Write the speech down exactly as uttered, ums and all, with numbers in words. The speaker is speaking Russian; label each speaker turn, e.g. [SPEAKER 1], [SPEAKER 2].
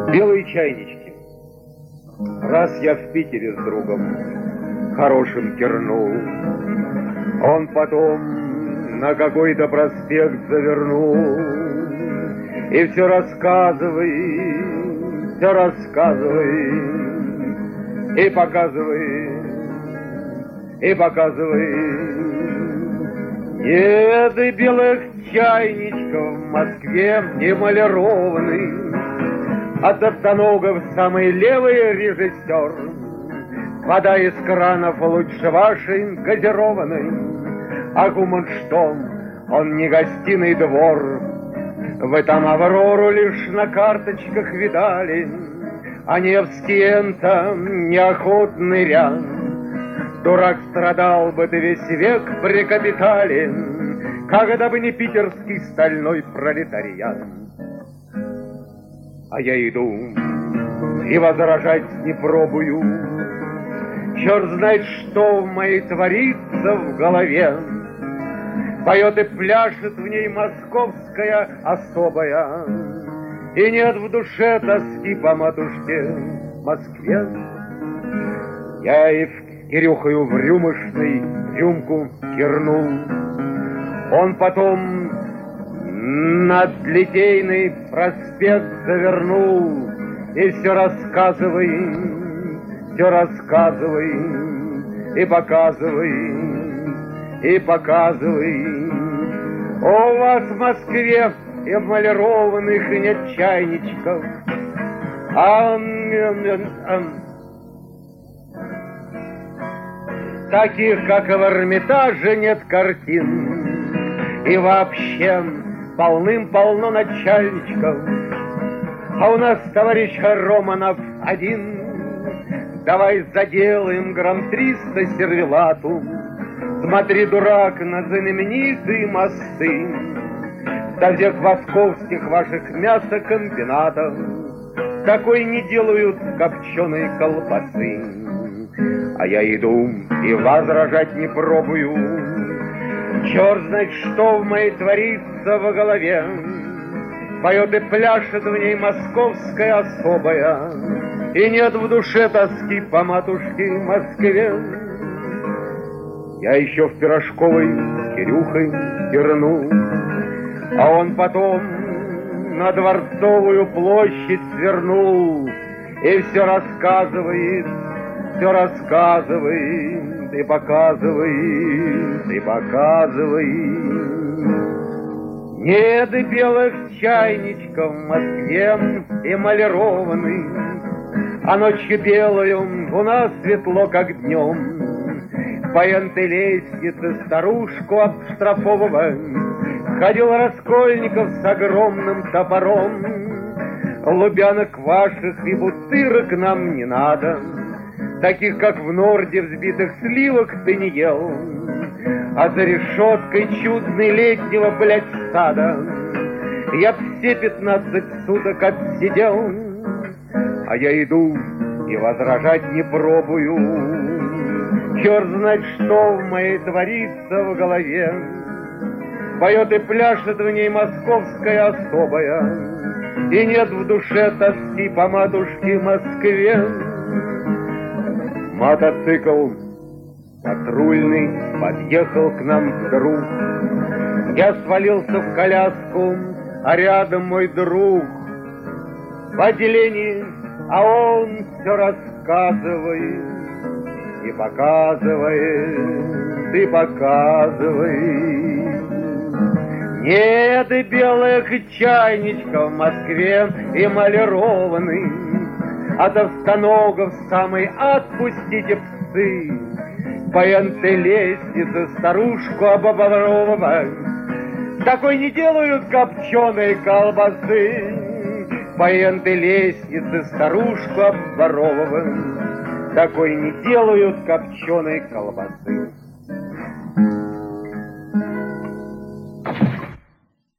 [SPEAKER 1] Белые чайнички. Раз я в Питере с другом хорошим тернул, он потом на какой-то проспект завернул и все рассказывает, все рассказывает и показывает, и показывает. Нет и белых чайничков в Москве эмалированный, от автоногов самый левый режиссер. Вода из кранов лучше вашей газированной, а Гуманштом, он не гостиный двор. Вы там Аврору лишь на карточках видали, а Невский энто неохотный ряд. Дурак, страдал бы ты весь век при капитале, когда бы не питерский стальной пролетариат. А я иду и возражать не пробую. Черт знает, что в моей творится в голове. Поет и пляшет в ней московская особая, и нет в душе тоски по матушке Москве. Я и в Кирюхою в рюмочной рюмку кирнул. Он потом над Литейный проспект завернул и все рассказывает, все рассказывает и показывает, и показывает. О, у вас в Москве эмалированных нет чайничков, а, а, а таких, как в Эрмитаже, нет картин. И вообще полным-полно начальничков. А у нас товарищ Романов один. Давай заделаем грамм триста сервелату. Смотри, дурак, на знаменитые мосты. До всех московских ваших мясокомбинатов такой не делают копченой колбасы. А я иду и возражать не пробую. Черт знает, что в моей творится в голове. Поет и пляшет в ней московская особая, и нет в душе тоски по матушке Москве. Я еще в Пирожковой с Кирюхой тернул, а он потом на Дворцовую площадь свернул и все рассказывает, все рассказывает и показывает, и показывает. Нет и белых чайничков в Москве эмалированных, а ночью белую у нас светло, как днем. По энтой лестнице старушку обштрафовывать ходил Раскольников с огромным топором. Лубянок ваших и бутырок нам не надо, таких, как в Норде взбитых сливок ты не ел. А за решеткой чудной летнего, блядь, сада я б все пятнадцать суток отсидел. А я иду и возражать не пробую. Черт знает, что в моей творится в голове. Поет и пляшет в ней московская особая, и нет в душе тоски по матушке Москве. Мотоцикл патрульный подъехал к нам вдруг. Я свалился в коляску, а рядом мой друг в отделении, а он все рассказывает и показывает, и показывает. Нет и белых чайничков в Москве эмалированных, от автоногов самый отпустите псы. По энтой лестнице старушку обворовывать, такой не делают копченой колбасы. По энтой лестнице старушку обворовывать, такой не делают копченой колбасы.